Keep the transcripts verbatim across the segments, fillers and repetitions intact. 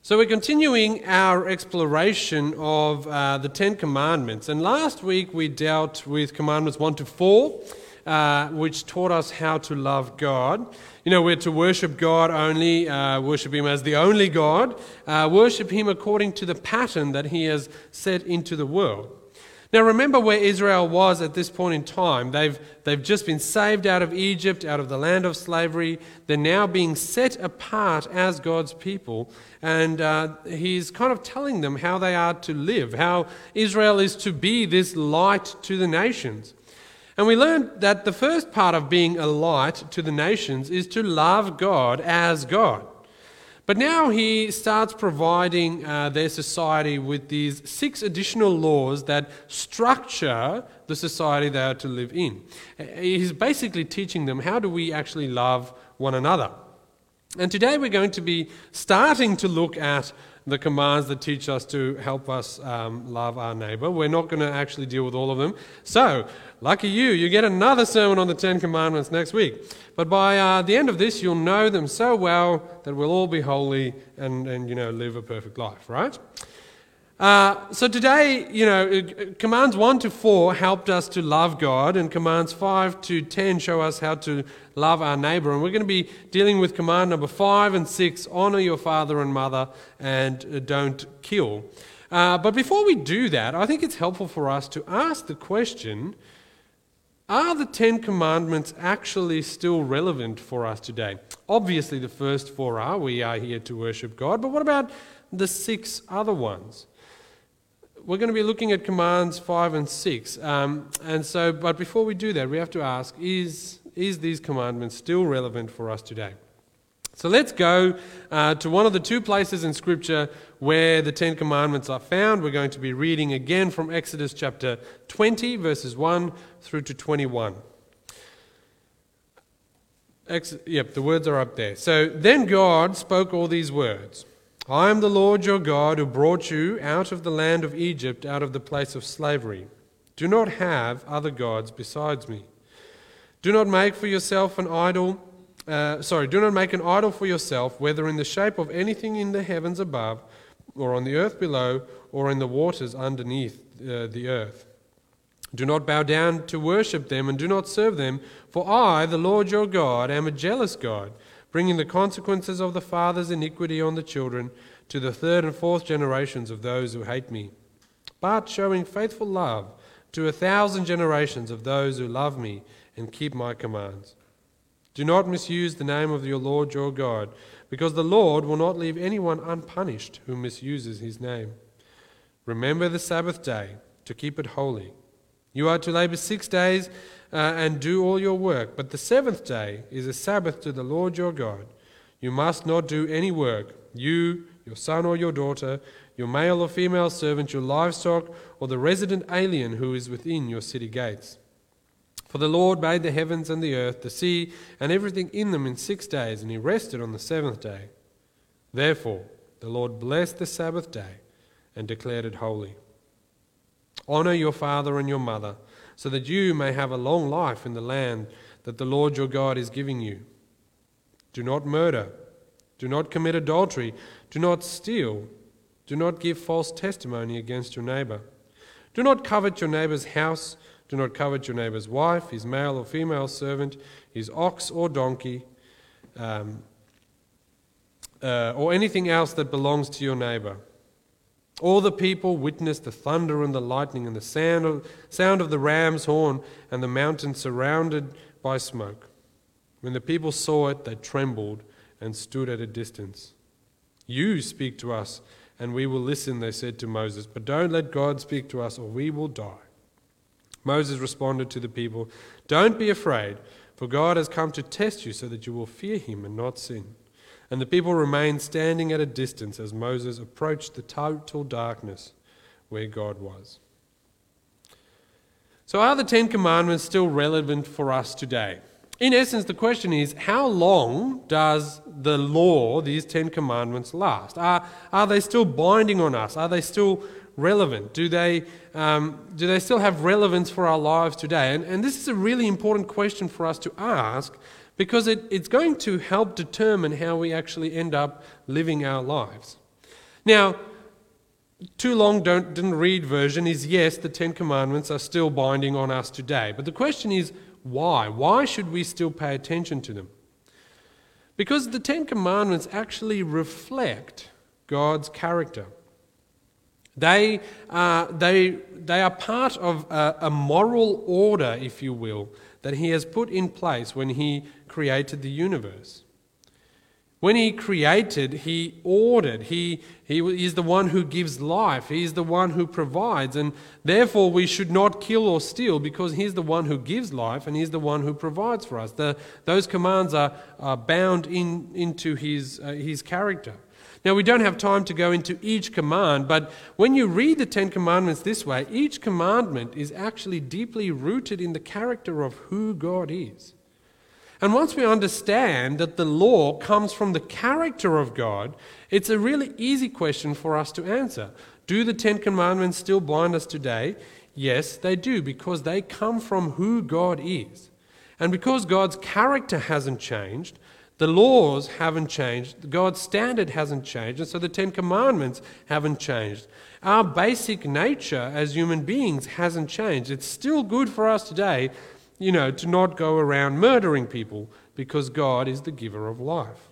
So we're continuing our exploration of uh, the Ten Commandments. And last week we dealt with Commandments one to four, uh, which taught us how to love God. You know, we're to worship God only, uh, worship Him as the only God, uh, worship Him according to the pattern that He has set into the world. Now remember where Israel was at this point in time. They've, they've just been saved out of Egypt, out of the land of slavery. They're now being set apart as God's people. And uh, He's kind of telling them how they are to live, how Israel is to be this light to the nations. And we learned that the first part of being a light to the nations is to love God as God. But now He starts providing uh, their society with these six additional laws that structure the society they are to live in. He's basically teaching them, how do we actually love one another? And today we're going to be starting to look at the commands that teach us to help us um, love our neighbor. We're not going to actually deal with all of them. So, lucky you, you get another sermon on the Ten Commandments next week. But by uh, the end of this, you'll know them so well that we'll all be holy and, and you know, live a perfect life, right? Uh, so today, you know, commands one to four helped us to love God, and commands five to ten show us how to love our neighbor. And we're going to be dealing with command number five and six, honor your father and mother, and uh, don't kill. Uh, but before we do that, I think it's helpful for us to ask the question, are the Ten Commandments actually still relevant for us today? Obviously, the first four are, we are here to worship God, but what about the six other ones? We're going to be looking at commands five and six. Um, and so, but before we do that, we have to ask, is, is these commandments still relevant for us today? So let's go uh, to one of the two places in Scripture where the Ten Commandments are found. We're going to be reading again from Exodus chapter twenty, verses one through to twenty-one. Ex- yep, the words are up there. So, then God spoke all these words. I am the Lord your God who brought you out of the land of Egypt, out of the place of slavery. Do not have other gods besides me. Do not make for yourself an idol, uh, sorry, do not make an idol for yourself, whether in the shape of anything in the heavens above, or on the earth below, or in the waters underneath uh, the earth. Do not bow down to worship them, and do not serve them, for I, the Lord your God, am a jealous God, bringing the consequences of the father's iniquity on the children to the third and fourth generations of those who hate me, but showing faithful love to a thousand generations of those who love me and keep my commands. Do not misuse the name of your Lord your God, because the Lord will not leave anyone unpunished who misuses his name. Remember the Sabbath day to keep it holy. You are to labor six days uh, and do all your work, but the seventh day is a Sabbath to the Lord your God. You must not do any work, you, your son or your daughter, your male or female servant, your livestock, or the resident alien who is within your city gates. For the Lord made the heavens and the earth, the sea, and everything in them in six days, and he rested on the seventh day. Therefore, the Lord blessed the Sabbath day and declared it holy. Honor your father and your mother, so that you may have a long life in the land that the Lord your God is giving you. Do not murder. Do not commit adultery. Do not steal. Do not give false testimony against your neighbor. Do not covet your neighbor's house. Do not covet your neighbor's wife, his male or female servant, his ox or donkey, um, uh, or anything else that belongs to your neighbor. All the people witnessed the thunder and the lightning and the sound of, sound of the ram's horn and the mountain surrounded by smoke. When the people saw it, they trembled and stood at a distance. You speak to us, and we will listen, they said to Moses, but don't let God speak to us, or we will die. Moses responded to the people, don't be afraid, for God has come to test you so that you will fear him and not sin. And the people remained standing at a distance as Moses approached the total darkness where God was. So are the Ten Commandments still relevant for us today? In essence, the question is, how long does the law, these Ten Commandments, last? Are, are they still binding on us? Are they still relevant? Do they, um, do they still have relevance for our lives today? And, and this is a really important question for us to ask, because it, it's going to help determine how we actually end up living our lives. Now, too long don't, didn't read version is yes, the Ten Commandments are still binding on us today. But the question is, why? Why should we still pay attention to them? Because the Ten Commandments actually reflect God's character. They are, they, they are part of a, a moral order, if you will, that He has put in place when He created the universe. When He created, He ordered. He, he is the one who gives life. He is the one who provides. And therefore we should not kill or steal because He's the one who gives life and He's the one who provides for us. The, those commands are, are bound in, into his, uh, his character. Now, we don't have time to go into each command, but when you read the Ten Commandments this way, each commandment is actually deeply rooted in the character of who God is. And once we understand that the law comes from the character of God, it's a really easy question for us to answer. Do the Ten Commandments still bind us today? Yes, they do, because they come from who God is. And because God's character hasn't changed, the laws haven't changed, God's standard hasn't changed, and so the Ten Commandments haven't changed. Our basic nature as human beings hasn't changed. It's still good for us today, you know, to not go around murdering people because God is the giver of life.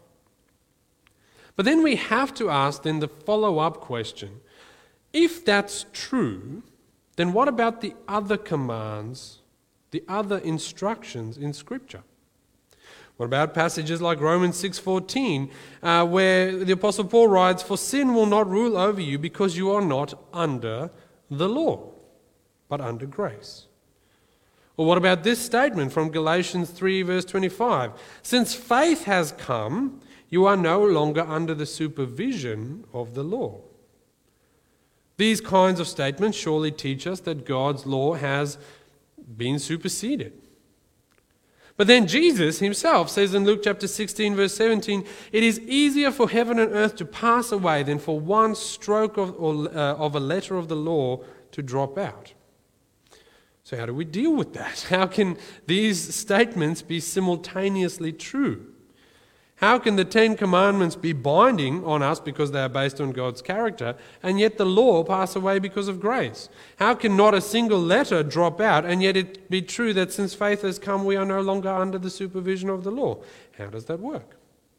But then we have to ask then the follow-up question. If that's true, then what about the other commands, the other instructions in Scripture? What about passages like Romans six fourteen, uh, where the Apostle Paul writes, "For sin will not rule over you because you are not under the law, but under grace." Or what about this statement from Galatians three verse twenty-five? "Since faith has come, you are no longer under the supervision of the law." These kinds of statements surely teach us that God's law has been superseded. But then Jesus himself says in Luke chapter sixteen verse seventeen, "It is easier for heaven and earth to pass away than for one stroke of, or, uh, of a letter of the law to drop out." So how do we deal with that? How can these statements be simultaneously true? How can the Ten Commandments be binding on us because they are based on God's character, and yet the law pass away because of grace? How can not a single letter drop out, and yet it be true that since faith has come, we are no longer under the supervision of the law? How does that work?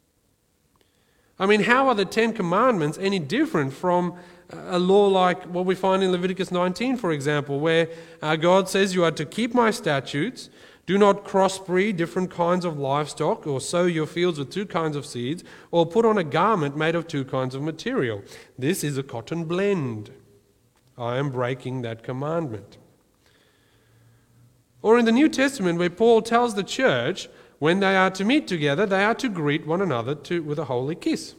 I mean, how are the Ten Commandments any different from a law like what we find in Leviticus nineteen, for example, where uh, God says you are to keep my statutes, do not crossbreed different kinds of livestock, or sow your fields with two kinds of seeds, or put on a garment made of two kinds of material. This is a cotton blend. I am breaking that commandment. Or in the New Testament, where Paul tells the church, when they are to meet together, they are to greet one another to, with a holy kiss.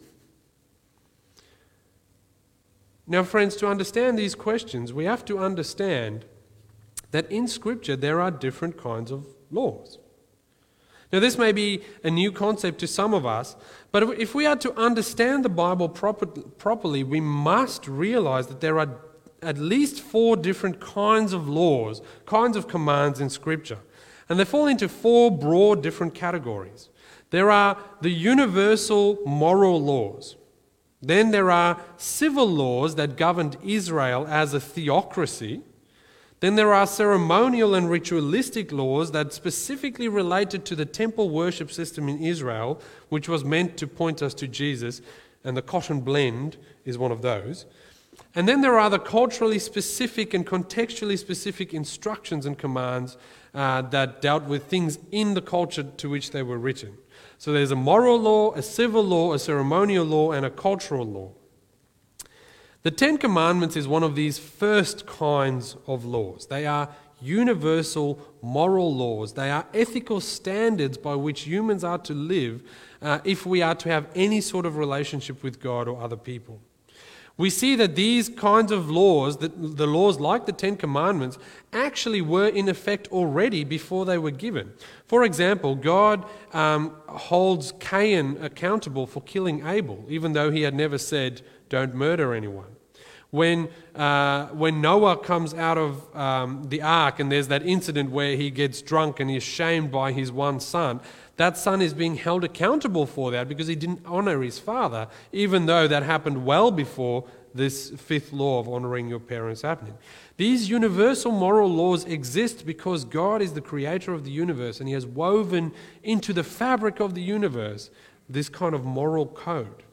Now, friends, to understand these questions, we have to understand that in Scripture there are different kinds of laws. Now, this may be a new concept to some of us, but if we are to understand the Bible proper, properly, we must realize that there are at least four different kinds of laws, kinds of commands in Scripture. And they fall into four broad different categories. There are the universal moral laws. Then there are civil laws that governed Israel as a theocracy. Then there are ceremonial and ritualistic laws that specifically related to the temple worship system in Israel, which was meant to point us to Jesus, and the cotton blend is one of those. And then there are the culturally specific and contextually specific instructions and commands uh, that dealt with things in the culture to which they were written. So there's a moral law, a civil law, a ceremonial law, and a cultural law. The Ten Commandments is one of these first kinds of laws. They are universal moral laws. They are ethical standards by which humans are to live uh, if we are to have any sort of relationship with God or other people. We see that these kinds of laws, that the laws like the Ten Commandments, actually were in effect already before they were given. For example, God um, holds Cain accountable for killing Abel, even though he had never said, "Don't murder anyone." When, uh, when Noah comes out of um, the ark and there's that incident where he gets drunk and he's shamed by his one son, that son is being held accountable for that because he didn't honor his father, even though that happened well before this fifth law of honoring your parents happening. These universal moral laws exist because God is the creator of the universe and he has woven into the fabric of the universe this kind of moral code.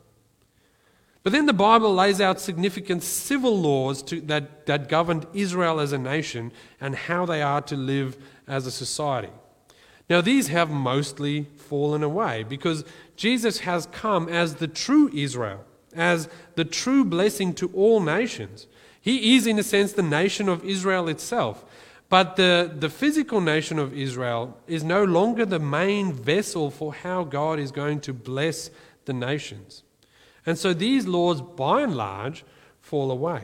But then the Bible lays out significant civil laws to, that, that governed Israel as a nation and how they are to live as a society. Now, these have mostly fallen away because Jesus has come as the true Israel, as the true blessing to all nations. He is, in a sense, the nation of Israel itself. But the, the physical nation of Israel is no longer the main vessel for how God is going to bless the nations. And so these laws, by and large, fall away.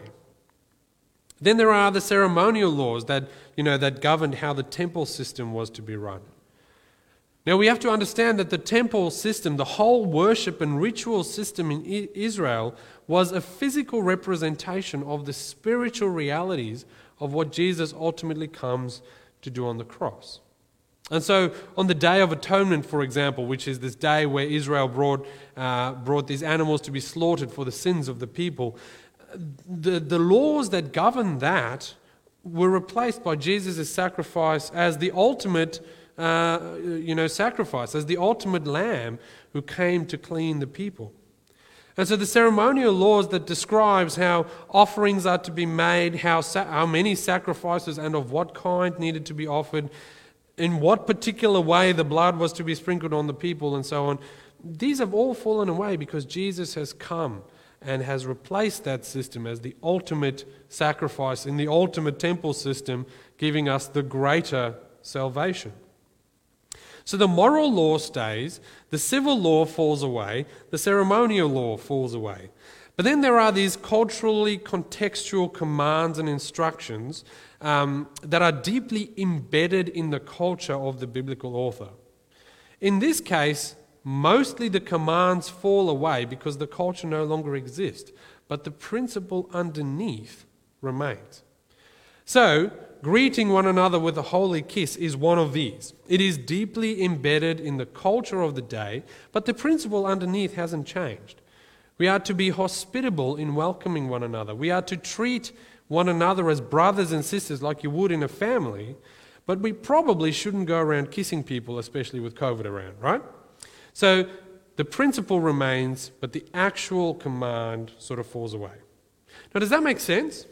Then there are the ceremonial laws that, you know, that governed how the temple system was to be run. Now we have to understand that the temple system, the whole worship and ritual system in Israel, was a physical representation of the spiritual realities of what Jesus ultimately comes to do on the cross. And so on the Day of Atonement, for example, which is this day where Israel brought, uh, brought these animals to be slaughtered for the sins of the people, the, the laws that govern that were replaced by Jesus' sacrifice as the ultimate Uh, you know, sacrifice, as the ultimate lamb who came to clean the people. And so the ceremonial laws that describes how offerings are to be made, how, sa- how many sacrifices and of what kind needed to be offered, in what particular way the blood was to be sprinkled on the people and so on, these have all fallen away because Jesus has come and has replaced that system as the ultimate sacrifice in the ultimate temple system, giving us the greater salvation. So the moral law stays, the civil law falls away, the ceremonial law falls away. But then there are these culturally contextual commands and instructions um, that are deeply embedded in the culture of the biblical author. In this case, mostly the commands fall away because the culture no longer exists, but the principle underneath remains. So, greeting one another with a holy kiss is one of these. It is deeply embedded in the culture of the day, but the principle underneath hasn't changed. We are to be hospitable in welcoming one another. We are to treat one another as brothers and sisters like you would in a family, but we probably shouldn't go around kissing people, especially with COVID around, right? So the principle remains, but the actual command sort of falls away. Now, does that make sense?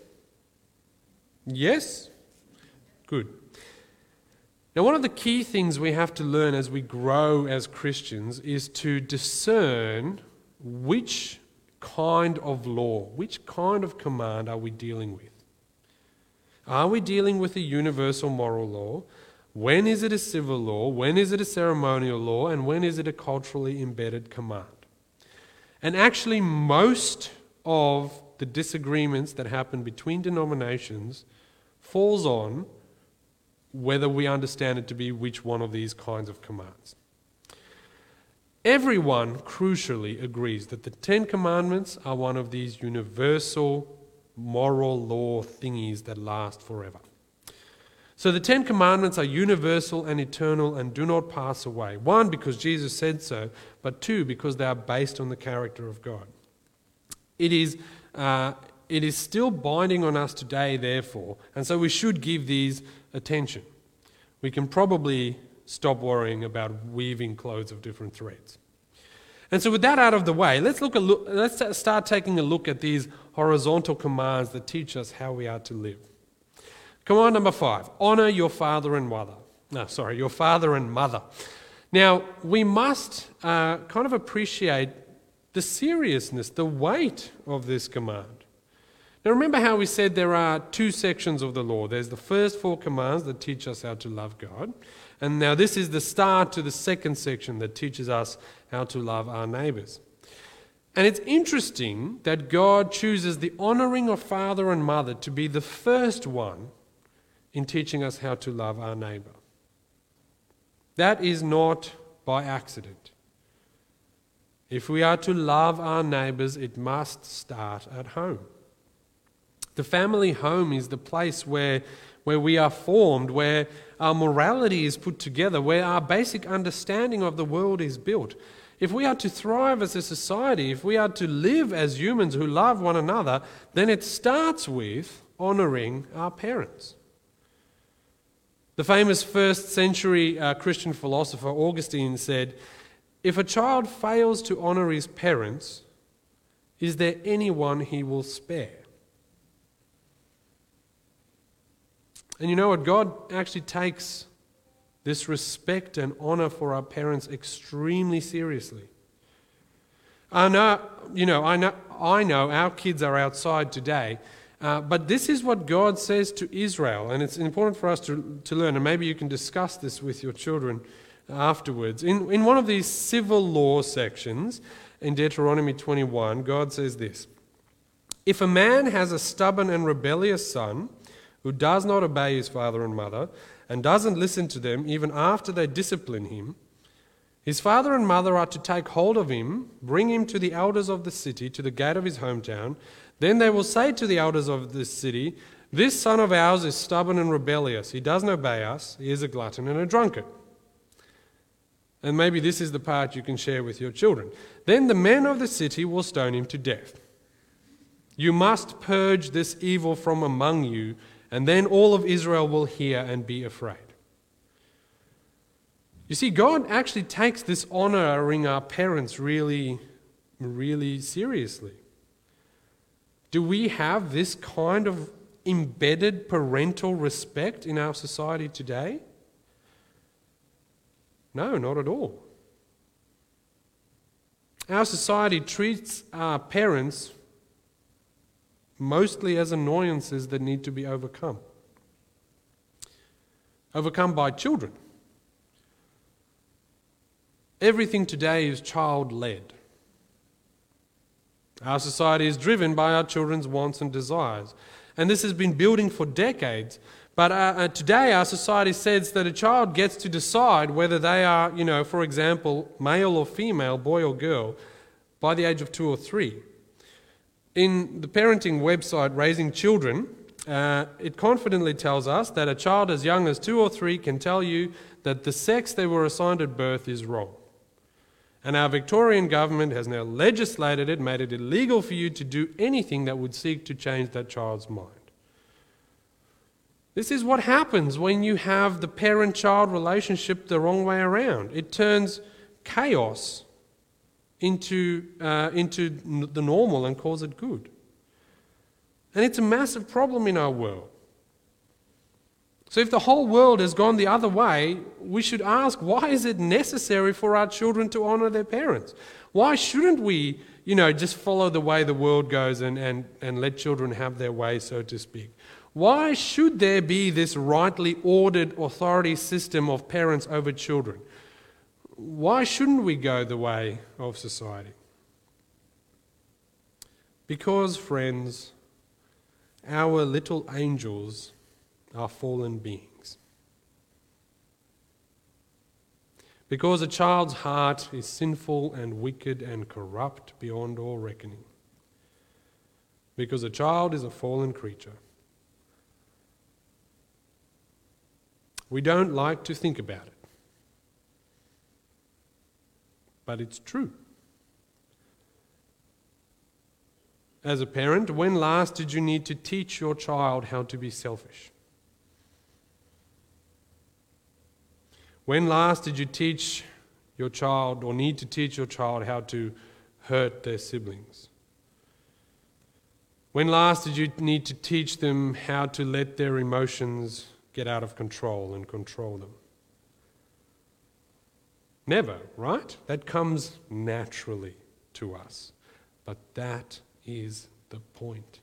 Yes? Good. Now, one of the key things we have to learn as we grow as Christians is to discern which kind of law, which kind of command are we dealing with. Are we dealing with a universal moral law? When is it a civil law? When is it a ceremonial law? And when is it a culturally embedded command? And actually, most of the disagreements that happen between denominations falls on whether we understand it to be which one of these kinds of commands. Everyone crucially agrees that the Ten Commandments are one of these universal moral law thingies that last forever. So the Ten Commandments are universal and eternal and do not pass away. One, because Jesus said so, but two, because they are based on the character of God. It is, uh, it is still binding on us today, therefore, and so we should give these attention. We can probably stop worrying about weaving clothes of different threads. And so with that out of the way, let's look, a look let's start taking a look at these horizontal commands that teach us how we are to live. Command number five, honor your father and mother. No, sorry, your father and mother. Now, we must uh, kind of appreciate the seriousness, the weight of this command. Now remember how we said there are two sections of the law. There's the first four commands that teach us how to love God. And now this is the start to the second section that teaches us how to love our neighbours. And it's interesting that God chooses the honouring of father and mother to be the first one in teaching us how to love our neighbour. That is not by accident. If we are to love our neighbours, it must start at home. The family home is the place where, where we are formed, where our morality is put together, where our basic understanding of the world is built. If we are to thrive as a society, if we are to live as humans who love one another, then it starts with honouring our parents. The famous first century uh, Christian philosopher Augustine said, "If a child fails to honour his parents, is there anyone he will spare?" And you know what? God actually takes this respect and honour for our parents extremely seriously. I know, you know, I know, I know our kids are outside today, uh, but this is what God says to Israel, and it's important for us to, to learn, and maybe you can discuss this with your children afterwards. In, in one of these civil law sections, in Deuteronomy twenty-one, God says this: "If a man has a stubborn and rebellious son who does not obey his father and mother, and doesn't listen to them even after they discipline him, his father and mother are to take hold of him, bring him to the elders of the city, to the gate of his hometown. Then they will say to the elders of this city, 'This son of ours is stubborn and rebellious. He doesn't obey us. He is a glutton and a drunkard.'" And maybe this is the part you can share with your children. "Then the men of the city will stone him to death. You must purge this evil from among you, and then all of Israel will hear and be afraid." You see, God actually takes this honouring our parents really, really seriously. Do we have this kind of embedded parental respect in our society today? No, not at all. Our society treats our parents mostly as annoyances that need to be overcome. Overcome by children. Everything today is child-led. Our society is driven by our children's wants and desires. And this has been building for decades. But uh, uh, today our society says that a child gets to decide whether they are, you know, for example, male or female, boy or girl, by the age of two or three. In the parenting website Raising Children, uh, it confidently tells us that a child as young as two or three can tell you that the sex they were assigned at birth is wrong. And our Victorian government has now legislated it, made it illegal for you to do anything that would seek to change that child's mind. This is what happens when you have the parent-child relationship the wrong way around. It turns chaos into, uh, into the normal and calls it good. And it's a massive problem in our world. So if the whole world has gone the other way, we should ask, why is it necessary for our children to honour their parents? Why shouldn't we, you know, just follow the way the world goes and, and, and let children have their way, so to speak? Why should there be this rightly ordered authority system of parents over children? Why shouldn't we go the way of society? Because, friends, our little angels are fallen beings. Because a child's heart is sinful and wicked and corrupt beyond all reckoning. Because a child is a fallen creature. We don't like to think about it. But it's true. As a parent, when last did you need to teach your child how to be selfish? When last did you teach your child or need to teach your child how to hurt their siblings? When last did you need to teach them how to let their emotions get out of control and control them? Never, right? That comes naturally to us. But that is the point.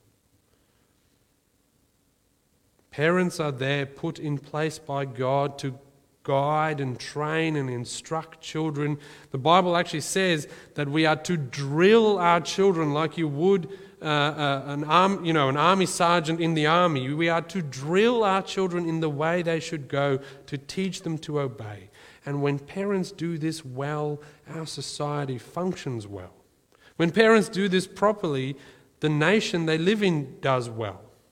Parents are there put in place by God to guide and train and instruct children. The Bible actually says that we are to drill our children like you would uh, uh, an arm, you know, an army sergeant in the army. We are to drill our children in the way they should go, to teach them to obey. And when parents do this well, our society functions well. When parents do this properly, the nation they live in does well.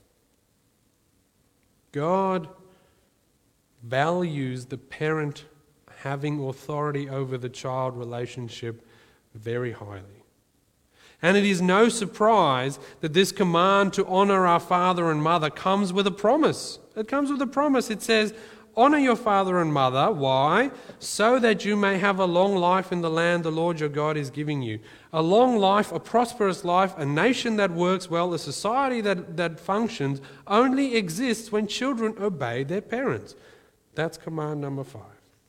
God values the parent having authority over the child relationship very highly. And it is no surprise that this command to honor our father and mother comes with a promise. It comes with a promise. It says, honor your father and mother. Why? So that you may have a long life in the land the Lord your God is giving you. A long life, a prosperous life, a nation that works well, a society that, that functions only exists when children obey their parents. That's command number five.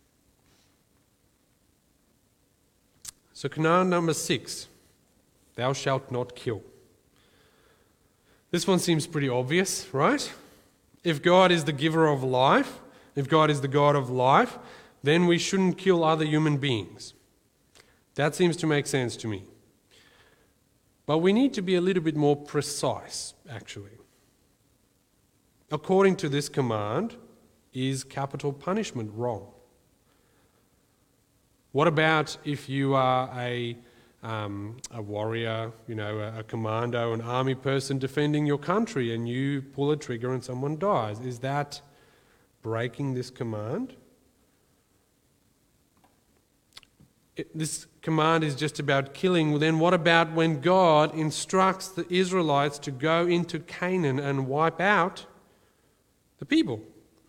So command number six, thou shalt not kill. This one seems pretty obvious, right? If God is the giver of life, if God is the God of life, then we shouldn't kill other human beings. That seems to make sense to me. But we need to be a little bit more precise, actually. According to this command, is capital punishment wrong? What about if you are a, um, a warrior, you know, a, a commando, an army person defending your country, and you pull a trigger and someone dies? Is that breaking this command? It, this command is just about killing. Then what about when God instructs the Israelites to go into Canaan and wipe out the people?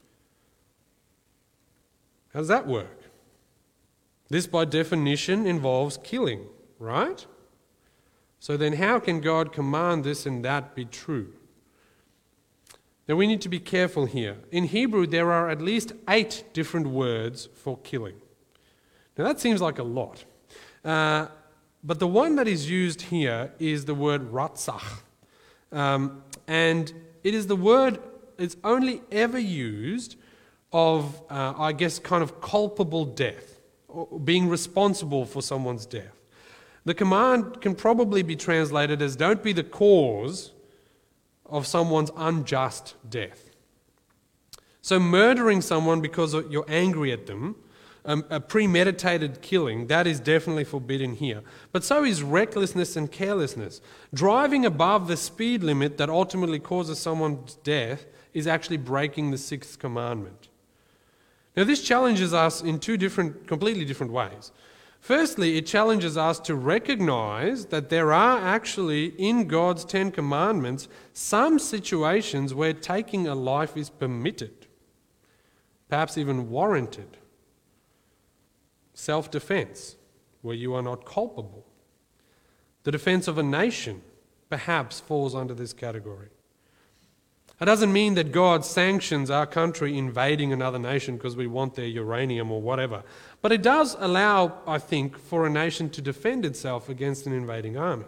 How does that work? This, by definition, involves killing, right? So then how can God command this and that be true? Now we need to be careful here. In Hebrew, there are at least eight different words for killing. Now that seems like a lot. Uh, but the one that is used here is the word ratzach. Um, and it is the word, it's only ever used of, uh, I guess, kind of culpable death, or being responsible for someone's death. The command can probably be translated as don't be the cause of someone's unjust death. So murdering someone because you're angry at them, um, a premeditated killing, that is definitely forbidden here. But so is recklessness and carelessness. Driving above the speed limit that ultimately causes someone's death is actually breaking the sixth commandment. Now this challenges us in two different, completely different ways. Firstly, it challenges us to recognize that there are actually in God's Ten Commandments some situations where taking a life is permitted, perhaps even warranted. Self-defense, where you are not culpable. The defense of a nation perhaps falls under this category. It doesn't mean that God sanctions our country invading another nation because we want their uranium or whatever. But it does allow, I think, for a nation to defend itself against an invading army.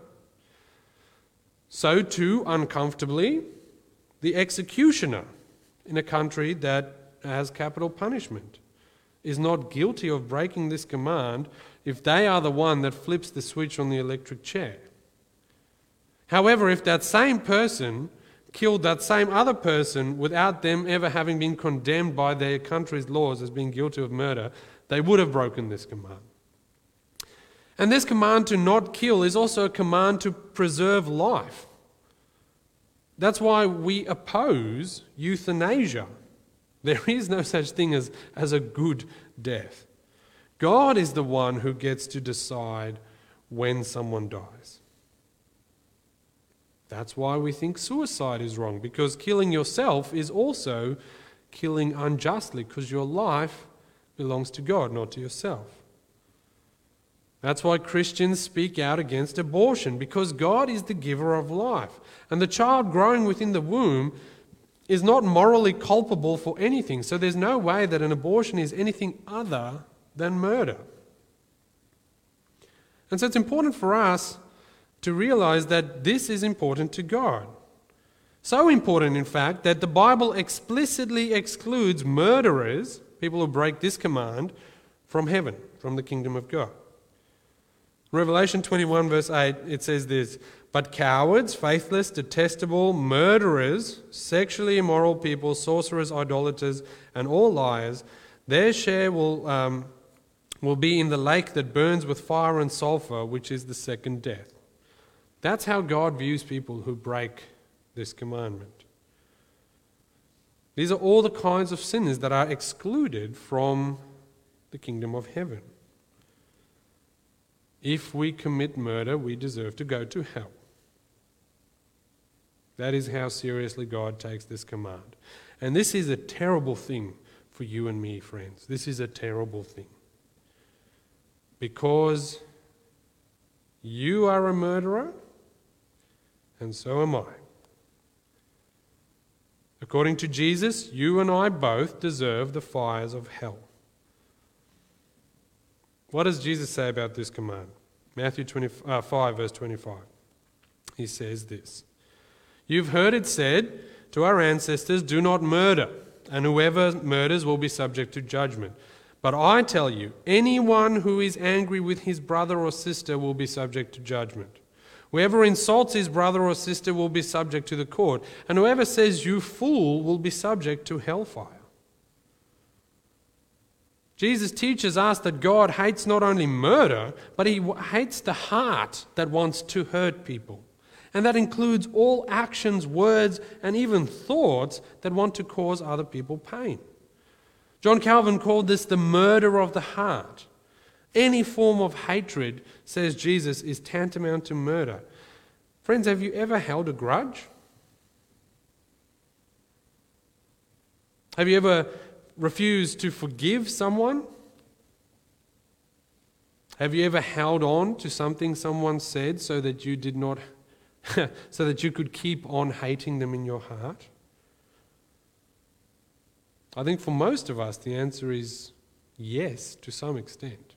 So too, uncomfortably, the executioner in a country that has capital punishment is not guilty of breaking this command if they are the one that flips the switch on the electric chair. However, if that same person killed that same other person without them ever having been condemned by their country's laws as being guilty of murder, they would have broken this command. And this command to not kill is also a command to preserve life. That's why we oppose euthanasia. There is no such thing as, as a good death. God is the one who gets to decide when someone dies. That's why we think suicide is wrong, because killing yourself is also killing unjustly, because your life belongs to God, not to yourself. That's why Christians speak out against abortion, because God is the giver of life. And the child growing within the womb is not morally culpable for anything, so there's no way that an abortion is anything other than murder. And so it's important for us to realize that this is important to God. So important, in fact, that the Bible explicitly excludes murderers, people who break this command, from heaven, from the kingdom of God. Revelation twenty-one verse eight, it says this, "But cowards, faithless, detestable, murderers, sexually immoral people, sorcerers, idolaters, and all liars, their share will, um, will be in the lake that burns with fire and sulfur, which is the second death." That's how God views people who break this commandment. These are all the kinds of sinners that are excluded from the kingdom of heaven. If we commit murder, we deserve to go to hell. That is how seriously God takes this command. And this is a terrible thing for you and me, friends. This is a terrible thing. Because you are a murderer, and so am I. According to Jesus, you and I both deserve the fires of hell. What does Jesus say about this command? Matthew twenty-five, verse twenty-five. He says this: "You've heard it said to our ancestors, 'Do not murder, and whoever murders will be subject to judgment.' But I tell you, anyone who is angry with his brother or sister will be subject to judgment. Whoever insults his brother or sister will be subject to the court, and whoever says 'you fool' will be subject to hellfire." Jesus teaches us that God hates not only murder, but he hates the heart that wants to hurt people. And that includes all actions, words, and even thoughts that want to cause other people pain. John Calvin called this the murder of the heart. Any form of hatred, says Jesus, is tantamount to murder. Friends, have you ever held a grudge? Have you ever refused to forgive someone? Have you ever held on to something someone said so that you did not, so that you could keep on hating them in your heart? I think for most of us the answer is yes, to some extent.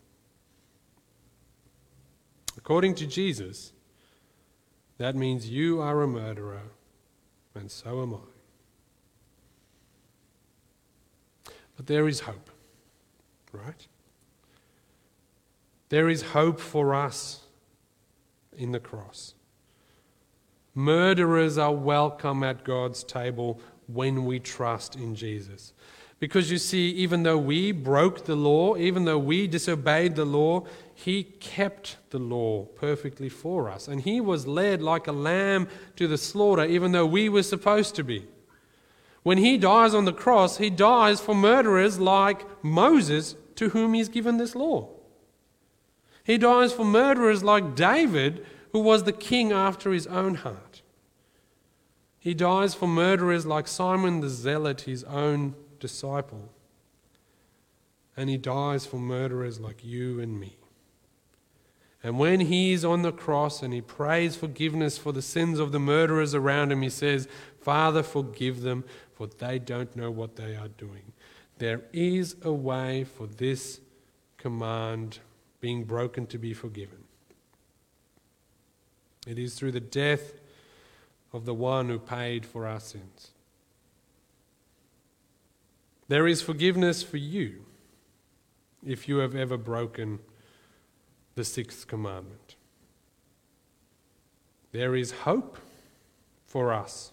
According to Jesus, that means you are a murderer, and so am I. But there is hope, right? There is hope for us in the cross. Murderers are welcome at God's table when we trust in Jesus. Because you see, even though we broke the law, even though we disobeyed the law, he kept the law perfectly for us. And he was led like a lamb to the slaughter, even though we were supposed to be. When he dies on the cross, he dies for murderers like Moses, to whom he's given this law. He dies for murderers like David, who was the king after his own heart. He dies for murderers like Simon the Zealot, his own disciple. And he dies for murderers like you and me. And when he is on the cross and he prays forgiveness for the sins of the murderers around him, he says, "Father, forgive them, for they don't know what they are doing." There is a way for this command being broken to be forgiven. It is through the death of the one who paid for our sins. There is forgiveness for you if you have ever broken the sixth commandment. There is hope for us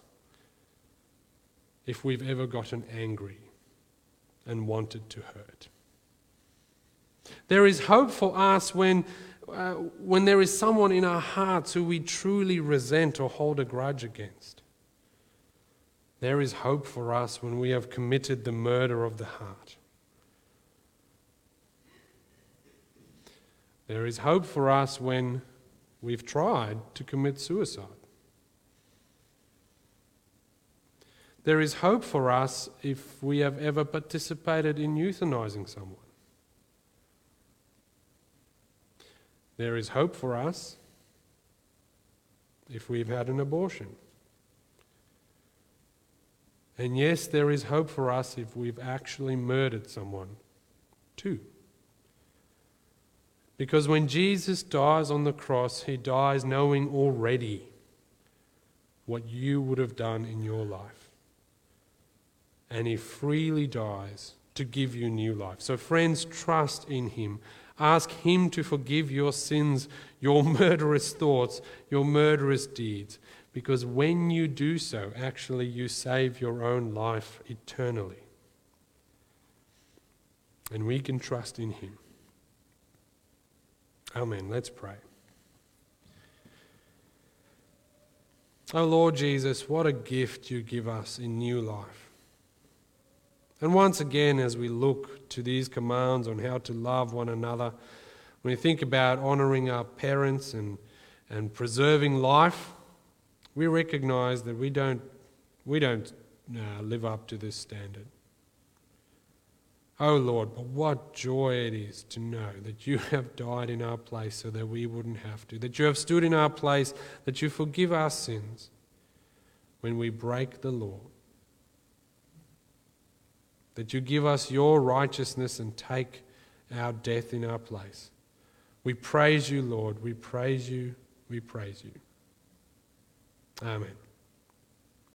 if we've ever gotten angry and wanted to hurt. There is hope for us when, uh, when there is someone in our hearts who we truly resent or hold a grudge against. There is hope for us when we have committed the murder of the heart. There is hope for us when we've tried to commit suicide. There is hope for us if we have ever participated in euthanizing someone. There is hope for us if we've had an abortion. And yes, there is hope for us if we've actually murdered someone too. Because when Jesus dies on the cross, he dies knowing already what you would have done in your life. And he freely dies to give you new life. So friends, trust in him. Ask him to forgive your sins, your murderous thoughts, your murderous deeds. Because when you do so, actually you save your own life eternally. And we can trust in him. Amen. Let's pray. Oh Lord Jesus, what a gift you give us in new life. And once again, as we look to these commands on how to love one another, when we think about honouring our parents and, and preserving life, we recognise that we don't, we don't uh, live up to this standard. Oh Lord, but what joy it is to know that you have died in our place so that we wouldn't have to, that you have stood in our place, that you forgive our sins when we break the law, that you give us your righteousness and take our death in our place. We praise you, Lord. We praise you. We praise you. Amen.